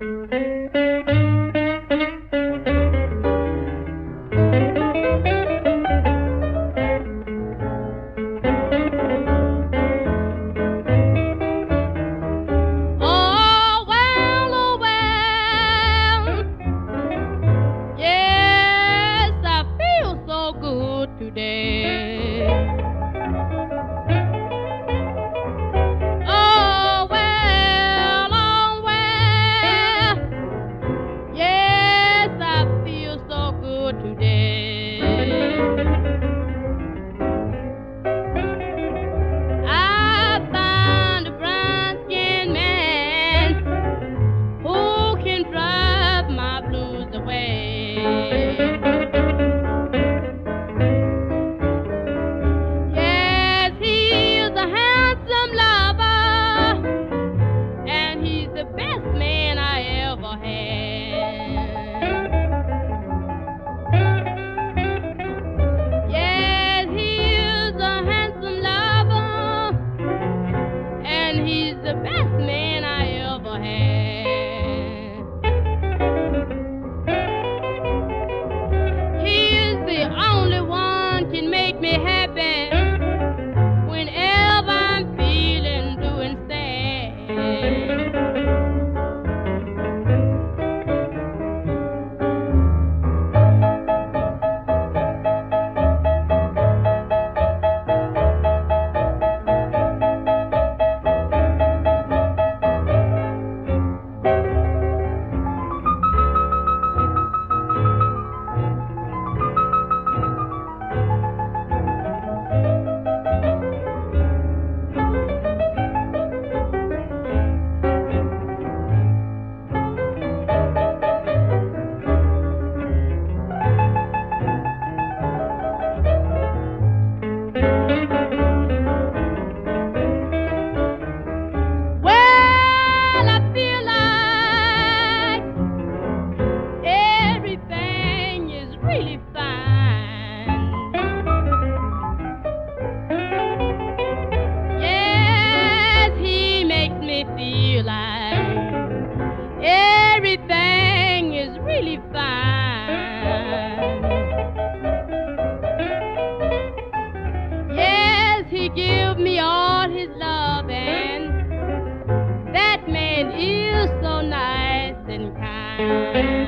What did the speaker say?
Oh, well, yes, I feel so good today. Oh, well, yes, I feel so good today. I found a brown skinned man who can drive my blues away. Yes, he is a handsome lover, and he's the best man I ever had. Yes, he is a handsome lover, and he's the best man I ever had. He is the only one can make me happy whenever I'm feeling blue and sad. Well, I feel like everything is really fine. Yes, he makes me feel like everything is really fine. Yes, he gives me all his love, and that man is so nice and kind.